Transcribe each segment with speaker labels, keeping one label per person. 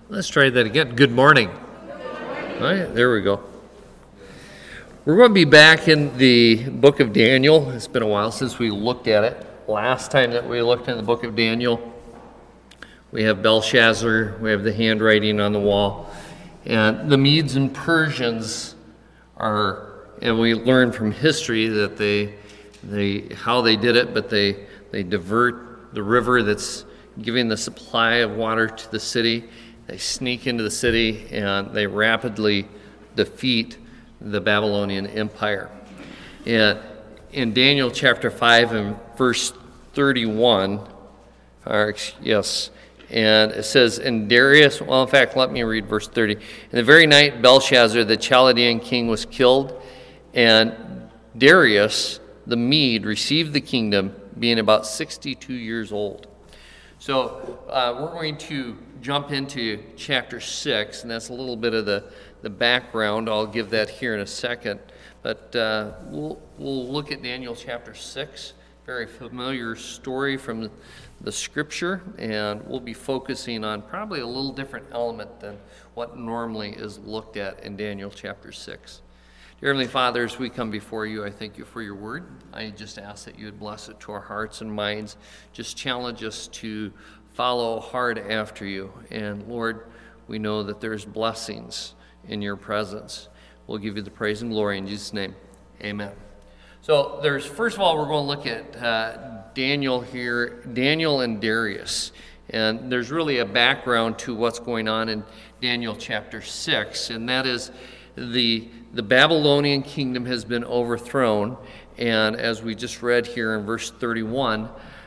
Speaker 1: Let's try that again. Good morning. All right, there we go. We're going to be back in the book of Daniel. It's been a while since we looked at it. Last time that we looked in the book of Daniel, we have Belshazzar, we have the handwriting on the wall, and the Medes and Persians are, and we learned from history that how they did it, but they divert the river that's giving the supply of water to the city. They sneak into the city and they rapidly defeat the Babylonian Empire. And in Daniel chapter 5 and verse 31, and it says, and Darius, well, in fact, let me read verse 30. In the very night, Belshazzar, the Chaldean king, was killed, and Darius, the Mede, received the kingdom, being about 62 years old. So we're going to jump into chapter 6, and that's a little bit of the background. I'll give that here in a second. But we'll look at Daniel chapter 6, very familiar story from the scripture, and we'll be focusing on probably a little different element than what normally is looked at in Daniel chapter 6. Dear Heavenly Father, as we come before you, I thank you for your word. I just ask that you would bless it to our hearts and minds. Just challenge us to follow hard after you. And Lord, we know that there's blessings in your presence. We'll give you the praise and glory in Jesus' name. Amen. So first of all, we're going to look at Daniel here, Daniel and Darius. And there's really a background to what's going on in Daniel chapter 6, and that is the Babylonian kingdom has been overthrown, and as we just read here in verse 31,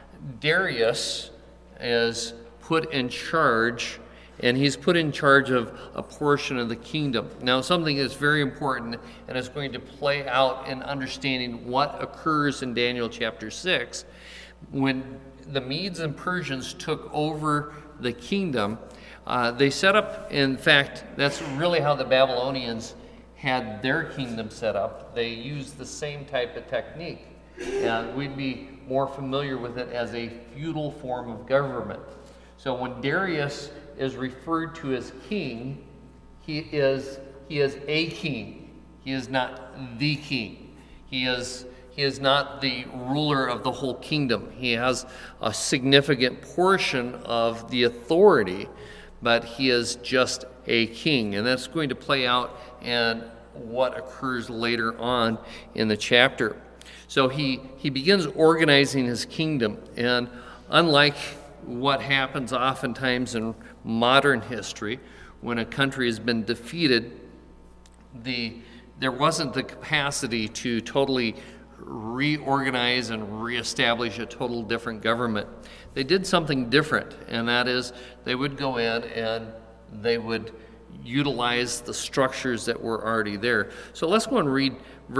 Speaker 1: Darius is put in charge, and he's put in charge of a portion of the kingdom. Now, something that's very important, and it's going to play out in understanding what occurs in Daniel chapter 6. When the Medes and Persians took over the kingdom, they set up, in fact, that's really how the Babylonians had their kingdom set up. They used the same type of technique, and we'd be more familiar with it as a feudal form of government. So when Darius is referred to as king, he is a king. He is not the king. He is not the ruler of the whole kingdom. He has a significant portion of the authority, but he is just a king. And that's going to play out in what occurs later on in the chapter. So he begins organizing his kingdom. And unlike what happens oftentimes in modern history, when a country has been defeated, there wasn't the capacity to totally reorganize and reestablish a total different government. They did something different, and that is they would go in and they would utilize the structures that were already there. So let's go and read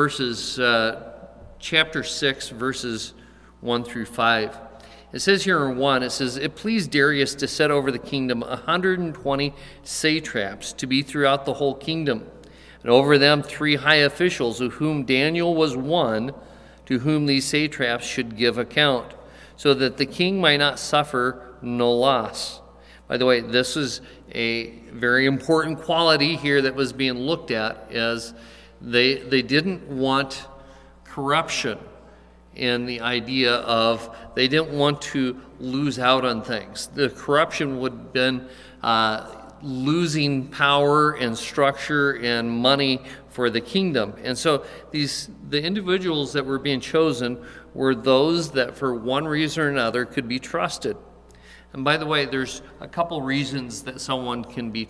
Speaker 1: chapter 6, verses 1 through 5. It says here in 1, it says, it pleased Darius to set over the kingdom 120 satraps to be throughout the whole kingdom, and over them 3 high officials, of whom Daniel was one, to whom these satraps should give account, so that the king might not suffer no loss. By the way, this is a very important quality here that was being looked at, as they didn't want corruption in the idea of they didn't want to lose out on things. The corruption would have been losing power and structure and money for the kingdom. And so the individuals that were being chosen were those that for one reason or another could be trusted. And by the way, there's a couple reasons that someone can be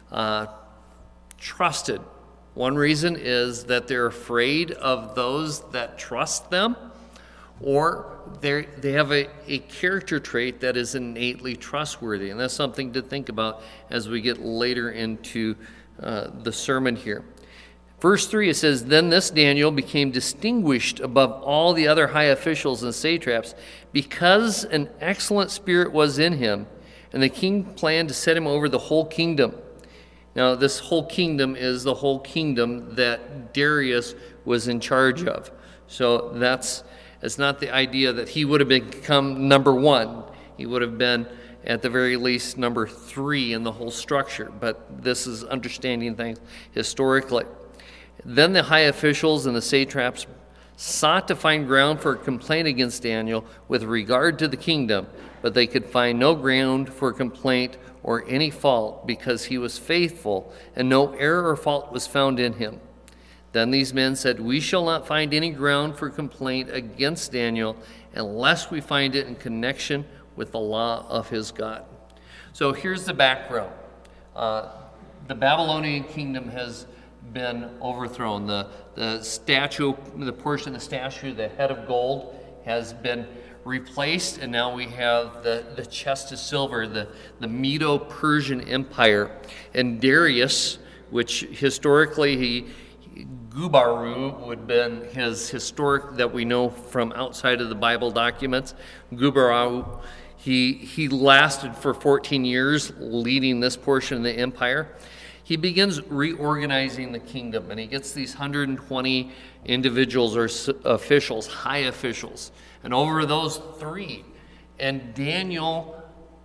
Speaker 1: trusted. One reason is that they're afraid of those that trust them, or they have a character trait that is innately trustworthy. And that's something to think about as we get later into the sermon here. Verse 3, it says, then this Daniel became distinguished above all the other high officials and satraps because an excellent spirit was in him, and the king planned to set him over the whole kingdom. Now, this whole kingdom is the whole kingdom that Darius was in charge of. So it's not the idea that he would have become number one. He would have been at the very least, number 3 in the whole structure, but this is understanding things historically. Then the high officials and the satraps sought to find ground for a complaint against Daniel with regard to the kingdom, but they could find no ground for complaint or any fault, because he was faithful, and no error or fault was found in him. Then these men said, "We shall not find any ground for complaint against Daniel unless we find it in connection with the law of his God." So here's the background. The Babylonian kingdom has been overthrown. The statue, the portion of the statue, the head of gold, has been replaced, and now we have the chest of silver, the Medo-Persian Empire. And Darius, which historically Gubaru would have been his historic, that we know from outside of the Bible documents. Gubaru, he lasted for 14 years leading this portion of the empire. He begins reorganizing the kingdom, and he gets these 120 individuals or officials, high officials, and over those 3, and Daniel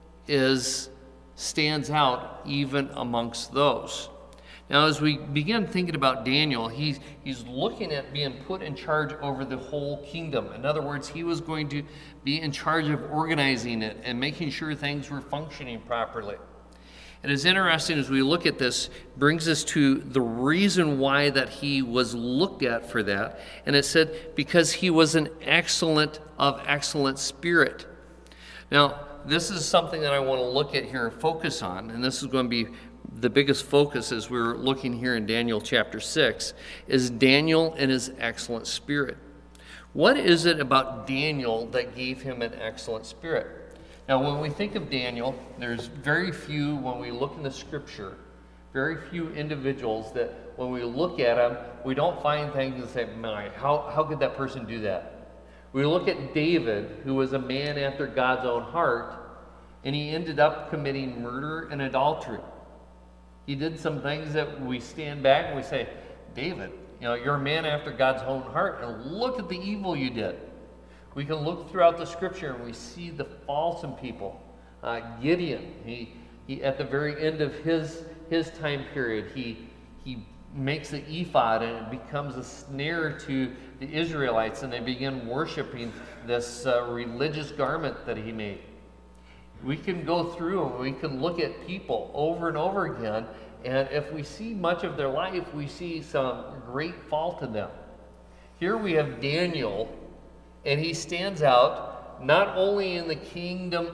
Speaker 1: stands out even amongst those. Now, as we begin thinking about Daniel, he's looking at being put in charge over the whole kingdom. In other words, he was going to be in charge of organizing it and making sure things were functioning properly. And it's interesting as we look at this, brings us to the reason why that he was looked at for that. And it said, because he was an excellent spirit. Now, this is something that I want to look at here and focus on, and this is going to be the biggest focus as we're looking here in Daniel chapter 6, is Daniel and his excellent spirit. What is it about Daniel that gave him an excellent spirit? Now, when we think of Daniel, there's very few, when we look in the scripture, very few individuals that when we look at them, we don't find things and say, "My, how could that person do that?" We look at David, who was a man after God's own heart, and he ended up committing murder and adultery. He did some things that we stand back and we say, "David, you're a man after God's own heart, and look at the evil you did." We can look throughout the scripture and we see the faults in people. Gideon, he at the very end of his time period, he makes the ephod, and it becomes a snare to the Israelites, and they begin worshiping this religious garment that he made. We can go through and we can look at people over and over again, and if we see much of their life, we see some great fault in them. Here we have Daniel, and he stands out not only in the kingdom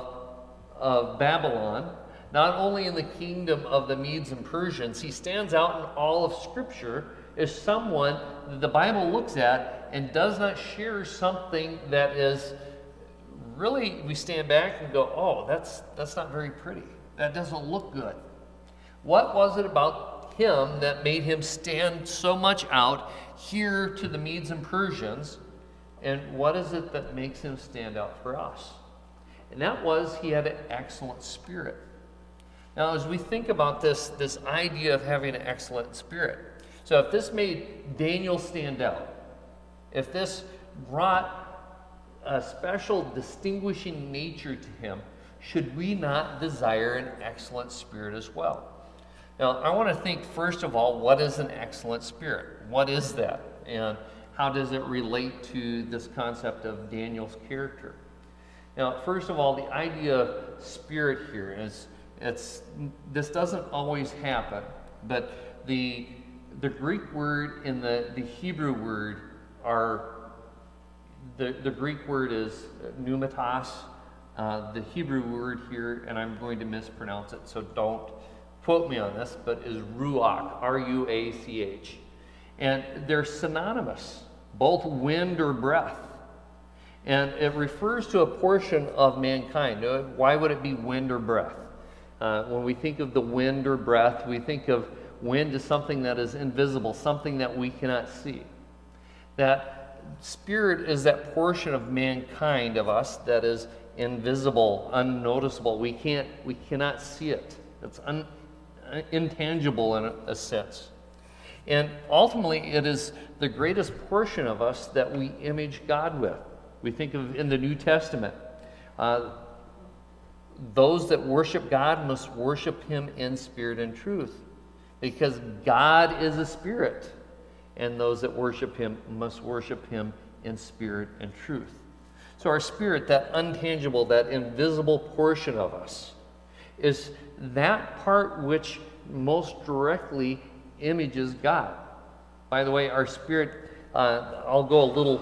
Speaker 1: of Babylon, not only in the kingdom of the Medes and Persians, he stands out in all of Scripture as someone that the Bible looks at and does not share something that is really, we stand back and go, "Oh, that's not very pretty. That doesn't look good." What was it about him that made him stand so much out here to the Medes and Persians? And what is it that makes him stand out for us? And that was, he had an excellent spirit. Now, as we think about this idea of having an excellent spirit, so if this made Daniel stand out, if this brought a special distinguishing nature to him, should we not desire an excellent spirit as well? Now, I want to think first of all, what is an excellent spirit? What is that? And how does it relate to this concept of Daniel's character? Now, first of all, the idea of spirit here is, this doesn't always happen, but the Greek word and the Hebrew word are, the Greek word is pneumatos, the Hebrew word here, and I'm going to mispronounce it, so don't quote me on this, but is ruach, R-U-A-C-H. And they're synonymous, both wind or breath. And it refers to a portion of mankind. Why would it be wind or breath? When we think of the wind or breath, we think of wind as something that is invisible, something that we cannot see. That spirit is that portion of mankind, of us, that is invisible, unnoticeable. We cannot see it. It's intangible in a sense. And ultimately, it is the greatest portion of us that we image God with. We think of in the New Testament, those that worship God must worship him in spirit and truth, because God is a spirit, and those that worship him must worship him in spirit and truth. So our spirit, that untangible, that invisible portion of us, is that part which most directly images God. By the way, our spirit, I'll go a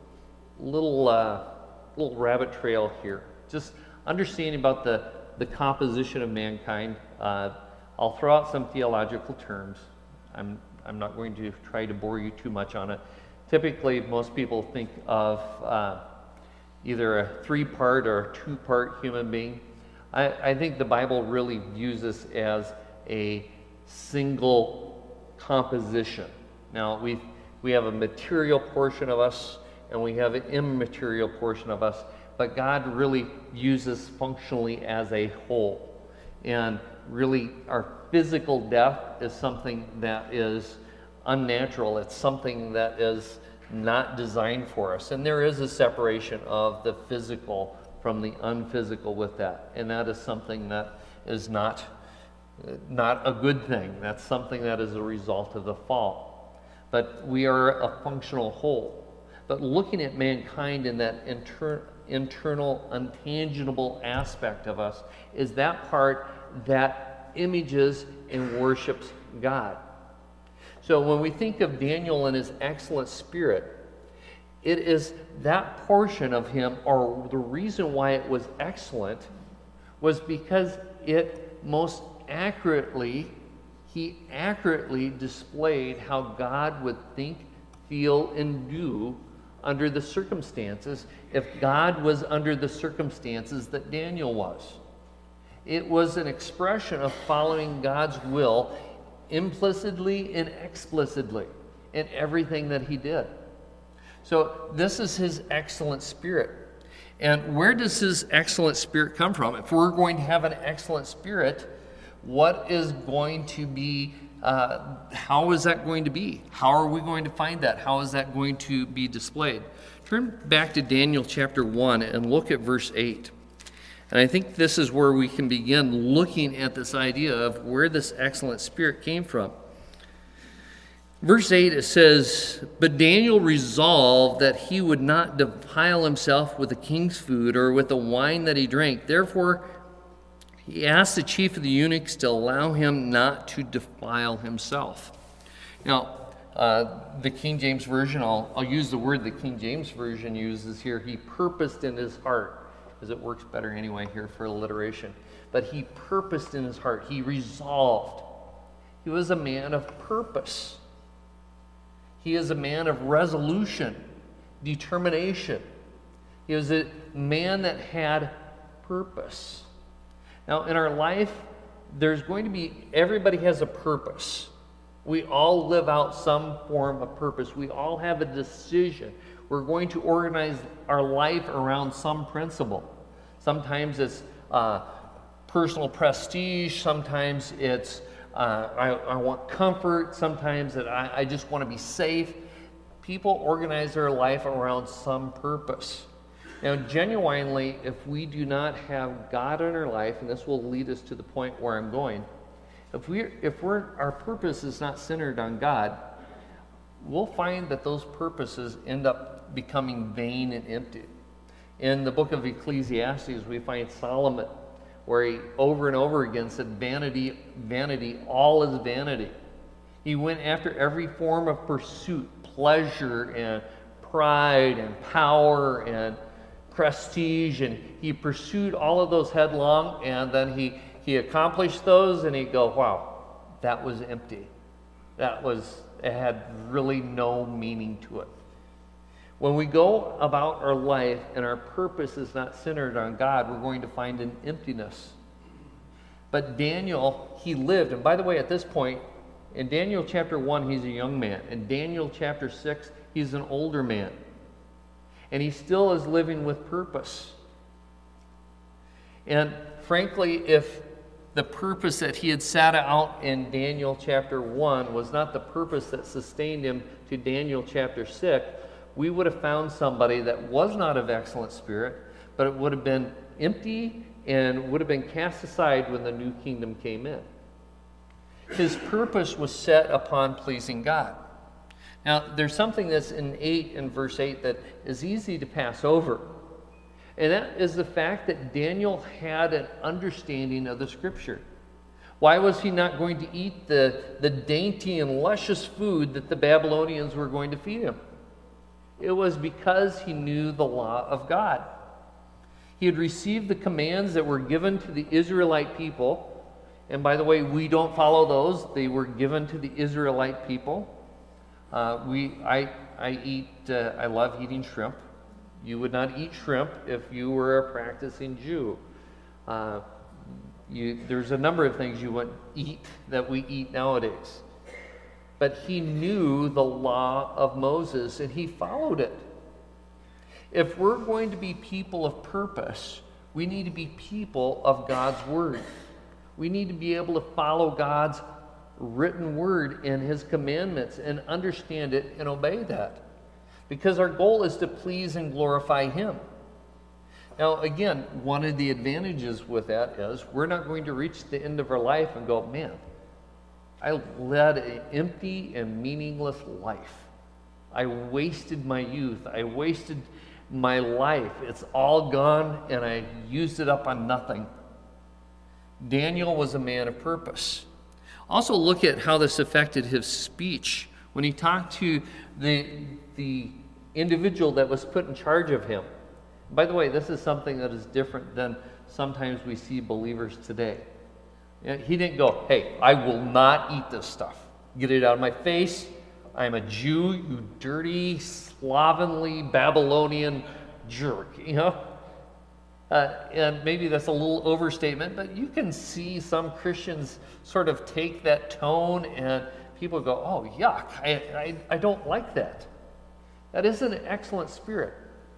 Speaker 1: little rabbit trail here. Just understanding about the composition of mankind. I'll throw out some theological terms. I'm not going to try to bore you too much on it. Typically, most people think of either a 3-part or a 2-part human being. I think the Bible really views this as a single composition. Now, we have a material portion of us, and we have an immaterial portion of us, but God really views us functionally as a whole. And really, our physical death is something that is unnatural. It's something that is not designed for us. And there is a separation of the physical from the unphysical with that. And that is something that is not a good thing. That's something that is a result of the fall. But we are a functional whole. But looking at mankind in that internal, untangible aspect of us is that part that images and worships God. So when we think of Daniel and his excellent spirit, it is that portion of him, or the reason why it was excellent, was because it most accurately, he accurately displayed how God would think, feel, and do under the circumstances if God was under the circumstances that Daniel was. It was an expression of following God's will implicitly and explicitly in everything that he did. So this is his excellent spirit. And where does his excellent spirit come from? If we're going to have an excellent spirit, what is going to be, how is that going to be? How are we going to find that? How is that going to be displayed? Turn back to Daniel chapter 1 and look at verse 8. And I think this is where we can begin looking at this idea of where this excellent spirit came from. Verse 8, it says, "But Daniel resolved that he would not defile himself with the king's food or with the wine that he drank. Therefore, he asked the chief of the eunuchs to allow him not to defile himself." Now, the King James Version, I'll use the word the King James Version uses here. He purposed in his heart, because it works better anyway here for alliteration. But he purposed in his heart. He resolved. He was a man of purpose. He is a man of resolution, determination. He was a man that had purpose. Now, in our life, there's going to be, everybody has a purpose. We all live out some form of purpose. We all have a decision. We're going to organize our life around some principle. Sometimes it's personal prestige. Sometimes it's I want comfort. Sometimes I just want to be safe. People organize their life around some purpose. Now, genuinely, if we do not have God in our life, and this will lead us to the point where I'm going, if our purpose is not centered on God, we'll find that those purposes end up becoming vain and empty. In the book of Ecclesiastes, we find Solomon, where he over and over again said, "Vanity, vanity, all is vanity." He went after every form of pursuit, pleasure and pride and power and prestige, and he pursued all of those headlong, and then he accomplished those, and he'd go, "Wow, that was empty. It had really no meaning to it." When we go about our life and our purpose is not centered on God, we're going to find an emptiness. But Daniel, he lived, and by the way, at this point, in Daniel chapter 1, he's a young man. In Daniel chapter 6, he's an older man. And he still is living with purpose. And frankly, if the purpose that he had set out in Daniel chapter 1 was not the purpose that sustained him to Daniel chapter 6, we would have found somebody that was not of excellent spirit, but it would have been empty and would have been cast aside when the new kingdom came in. His purpose was set upon pleasing God. Now, there's something that's in verse 8 that is easy to pass over. And that is the fact that Daniel had an understanding of the Scripture. Why was he not going to eat the dainty and luscious food that the Babylonians were going to feed him? It was because he knew the law of God. He had received the commands that were given to the Israelite people. And by the way, we don't follow those. They were given to the Israelite people. I love eating shrimp. You would not eat shrimp if you were a practicing Jew. There's a number of things you wouldn't eat that we eat nowadays. But he knew the law of Moses, and he followed it. If we're going to be people of purpose, we need to be people of God's word. We need to be able to follow God's written word and his commandments and understand it and obey that. Because our goal is to please and glorify him. Now, again, one of the advantages with that is we're not going to reach the end of our life and go, man, I led an empty and meaningless life. I wasted my youth. I wasted my life. It's all gone, and I used it up on nothing. Daniel was a man of purpose. Also, look at how this affected his speech. When he talked to the individual that was put in charge of him. By the way, this is something that is different than sometimes we see believers today. He didn't go, hey, I will not eat this stuff. Get it out of my face. I'm a Jew, you dirty, slovenly, Babylonian jerk, you know? And maybe that's a little overstatement, but you can see some Christians sort of take that tone and people go, oh, yuck, I don't like that. That is an excellent spirit.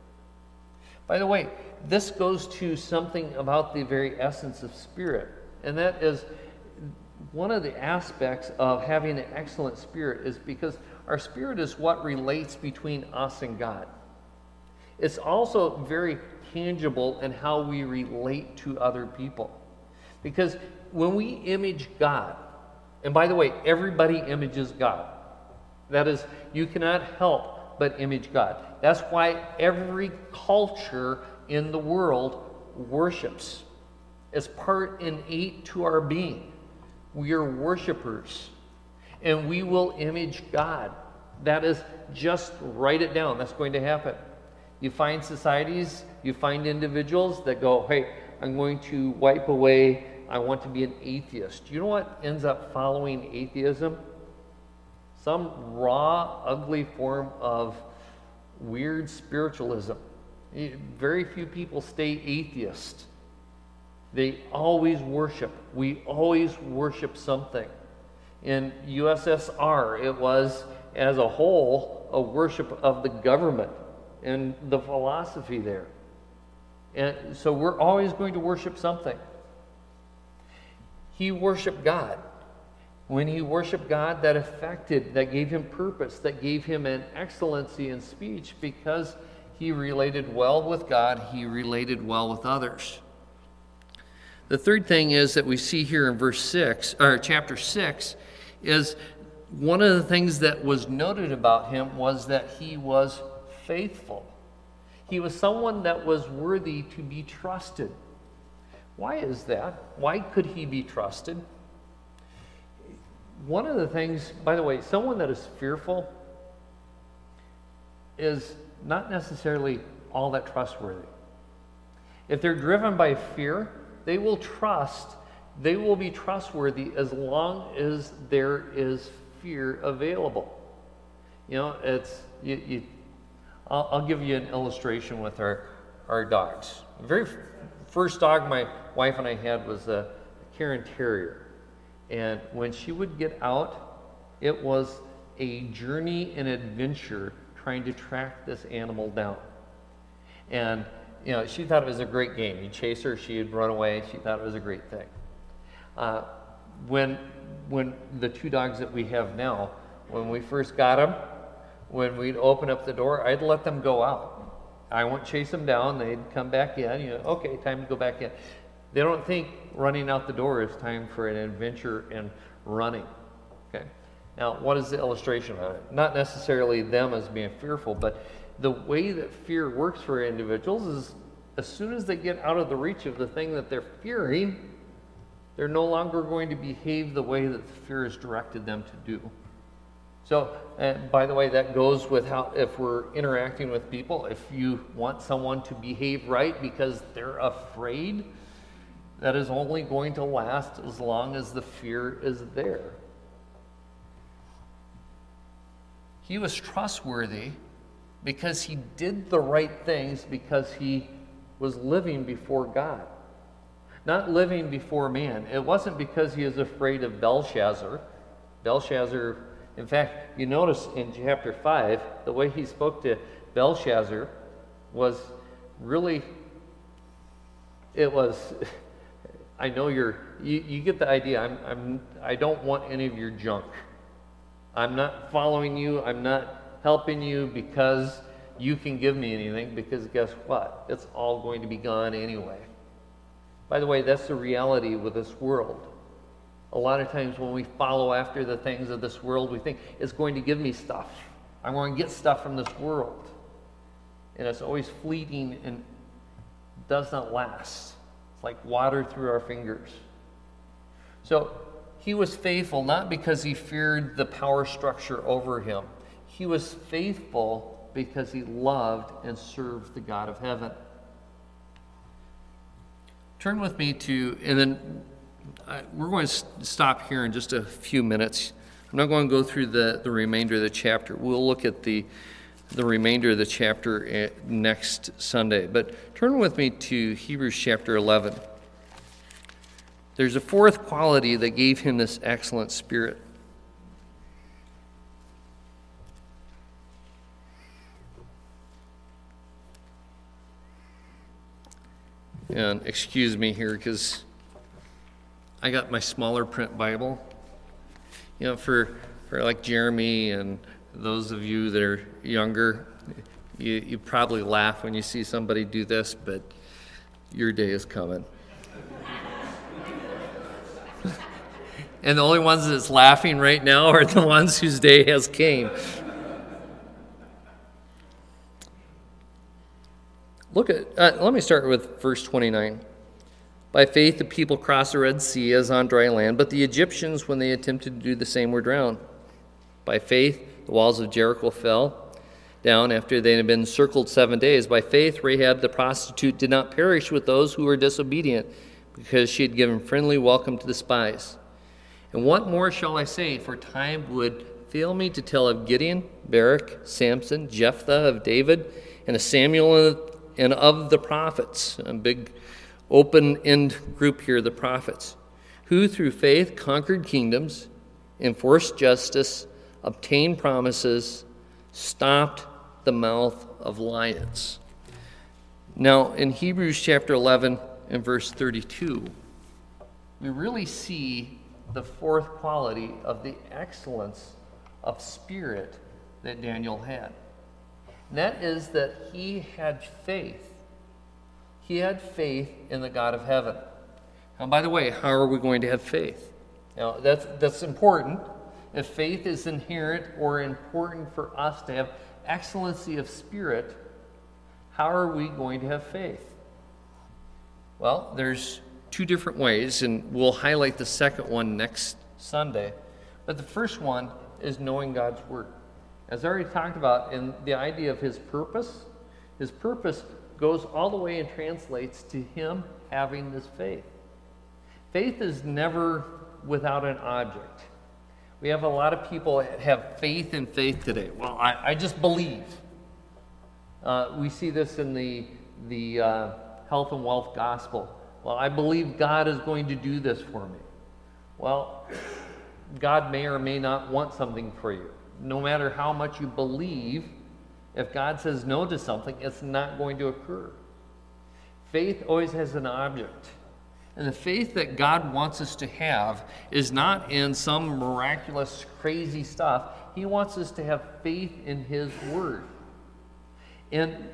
Speaker 1: By the way, this goes to something about the very essence of spirit, and that is one of the aspects of having an excellent spirit is because our spirit is what relates between us and God. It's also very tangible in how we relate to other people. Because when we image God, and by the way, everybody images God. That is, you cannot help but image God. That's why every culture in the world worships. It's part innate to our being. We are worshipers, and we will image God. That is, just write it down. That's going to happen. You find societies, you find individuals that go, hey, I'm going to wipe away, I want to be an atheist. Do you know what ends up following atheism? Some raw, ugly form of weird spiritualism. Very few people stay atheist. They always worship. We always worship something. In USSR, it was, as a whole, a worship of the government and the philosophy there. And so we're always going to worship something. He worshiped God. When he worshiped God, that gave him purpose, that gave him an excellency in speech because he related well with God, he related well with others. The third thing is that we see here in chapter 6 is one of the things that was noted about him was that he was faithful. He was someone that was worthy to be trusted. Why is that? Why could he be trusted? One of the things, by the way, someone that is fearful is not necessarily all that trustworthy. If they're driven by fear, they will be trustworthy as long as there is fear available. You know, I'll give you an illustration with our dogs. The very first dog my wife and I had was a Cairn Terrier. And when she would get out, it was a journey and adventure trying to track this animal down. And, you know, she thought it was a great game. You'd chase her, she'd run away. She thought it was a great thing. When the two dogs that we have now, when we first got them, when we'd open up the door, I'd let them go out. I wouldn't chase them down. They'd come back in. You know, okay, time to go back in. They don't think running out the door is time for an adventure and running. Okay. Now, what is the illustration of it? Not necessarily them as being fearful, but the way that fear works for individuals is as soon as they get out of the reach of the thing that they're fearing, they're no longer going to behave the way that the fear has directed them to do. So, by the way, that goes with how, if we're interacting with people, if you want someone to behave right because they're afraid, that is only going to last as long as the fear is there. He was trustworthy because he did the right things because he was living before God, not living before man. It wasn't because he was afraid of Belshazzar. Belshazzar, in fact, you notice in chapter 5, the way he spoke to Belshazzar was really, it was, I know you get the idea. I don't want any of your junk. I'm not following you. I'm not helping you because you can give me anything, because guess what? It's all going to be gone anyway. By the way, that's the reality with this world. A lot of times when we follow after the things of this world, we think it's going to give me stuff. I'm going to get stuff from this world. And it's always fleeting and does not last. It's like water through our fingers. So he was faithful not because he feared the power structure over him. He was faithful because he loved and served the God of heaven. Turn with me to, and then we're going to stop here in just a few minutes. I'm not going to go through the remainder of the chapter. We'll look at the remainder of the chapter next Sunday. But turn with me to Hebrews chapter 11. There's a fourth quality that gave him this excellent spirit. And excuse me here because I got my smaller print Bible. You know, for like Jeremy and those of you that are younger, you probably laugh when you see somebody do this, but your day is coming. And the only ones that's laughing right now are the ones whose day has came. Look at, let me start with verse 29. By faith the people crossed the Red Sea as on dry land, but the Egyptians, when they attempted to do the same, were drowned. By faith the walls of Jericho fell down after they had been encircled 7 days. By faith Rahab the prostitute did not perish with those who were disobedient, because she had given friendly welcome to the spies. And what more shall I say? For time would fail me to tell of Gideon, Barak, Samson, Jephthah, of David, and of Samuel, and of the prophets. A big open-end group here, the prophets, who through faith conquered kingdoms, enforced justice, obtained promises, stopped the mouth of lions. Now, in Hebrews chapter 11 and verse 32, we really see the fourth quality of the excellence of spirit that Daniel had. And that is that he had faith. He had faith in the God of heaven. Now, by the way, how are we going to have faith? Now, that's important. If faith is inherent or important for us to have excellency of spirit, how are we going to have faith? Well, there's two different ways, and we'll highlight the second one next Sunday. But the first one is knowing God's Word. As I already talked about, in the idea of his purpose goes all the way and translates to him having this faith. Faith is never without an object. We have a lot of people that have faith in faith today. Well, I just believe. We see this in the health and wealth gospel. Well, I believe God is going to do this for me. Well, God may or may not want something for you. No matter how much you believe, if God says no to something, it's not going to occur. Faith always has an object. And the faith that God wants us to have is not in some miraculous, crazy stuff. He wants us to have faith in His Word. And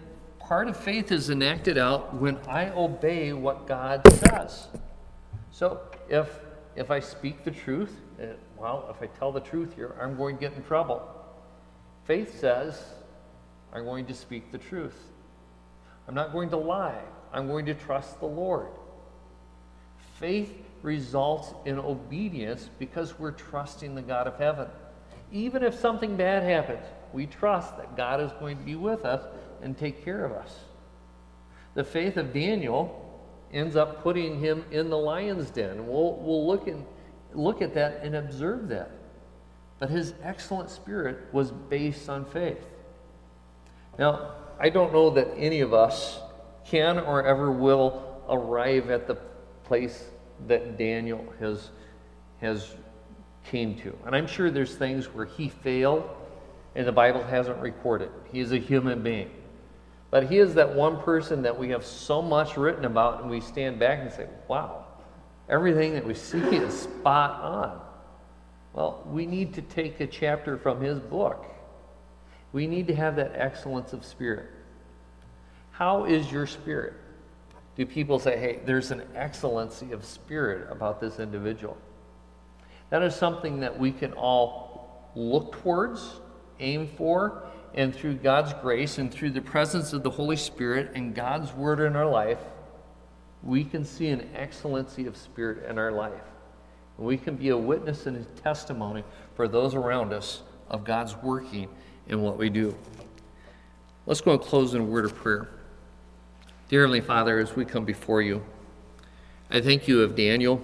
Speaker 1: part of faith is enacted out when I obey what God says. So if I speak the truth, if I tell the truth here, I'm going to get in trouble. Faith says, I'm going to speak the truth. I'm not going to lie. I'm going to trust the Lord. Faith results in obedience because we're trusting the God of heaven. Even if something bad happens, we trust that God is going to be with us and take care of us. The faith of Daniel ends up putting him in the lion's den. We'll look at that and observe that. But his excellent spirit was based on faith. Now, I don't know that any of us can or ever will arrive at the place that Daniel has came to. And I'm sure there's things where he failed and the Bible hasn't recorded. He is a human being. But he is that one person that we have so much written about, and we stand back and say, wow, everything that we see is spot on. Well, we need to take a chapter from his book. We need to have that excellence of spirit. How is your spirit? Do people say, hey, there's an excellency of spirit about this individual? That is something that we can all look towards, aim for, and through God's grace and through the presence of the Holy Spirit and God's Word in our life, we can see an excellency of spirit in our life. And we can be a witness and a testimony for those around us of God's working in what we do. Let's go and close in a word of prayer. Dear Heavenly Father, as we come before you, I thank you of Daniel.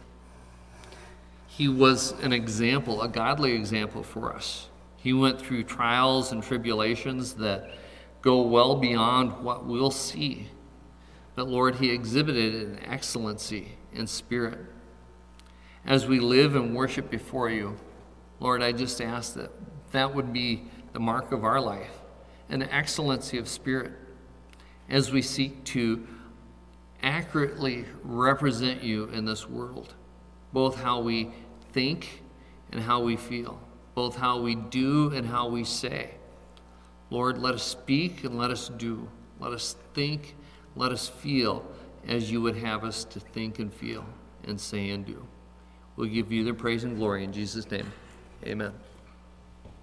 Speaker 1: He was an example, a godly example for us. He went through trials and tribulations that go well beyond what we'll see. But Lord, he exhibited an excellency in spirit. As we live and worship before you, Lord, I just ask that that would be the mark of our life, an excellency of spirit, as we seek to accurately represent you in this world, both how we think and how we feel, both how we do and how we say. Lord, let us speak and let us do. Let us think, let us feel as you would have us to think and feel and say and do. We'll give you the praise and glory in Jesus' name. Amen.